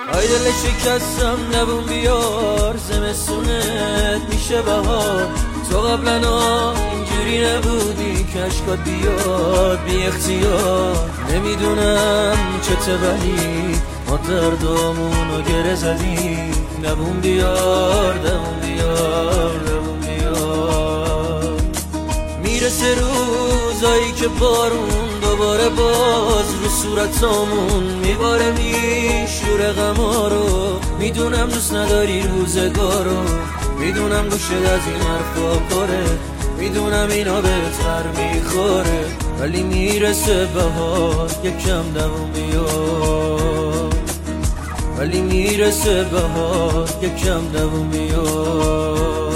ای دل شکستم لبون بیار، زمستونت میشه بهار. تو قبلا اینجوری نبودی که اشکات بیاد بی اختیار. نمیدونم چته ولی ما دردامونو گره زدیم. لبون بیار، لبون بیار، لبون بیار. میرسه روزایی که بارون دوباره باز رو صورتامون میباره، میشوره غما رو. میدونم دوست نداری روزگارو، میدونم گوشت از این حرفا پره، میدونم اینا بهتر میخوره. ولی میرسه بهار یکم دووم بیار، ولی میرسه بهار یکم دووم بیار.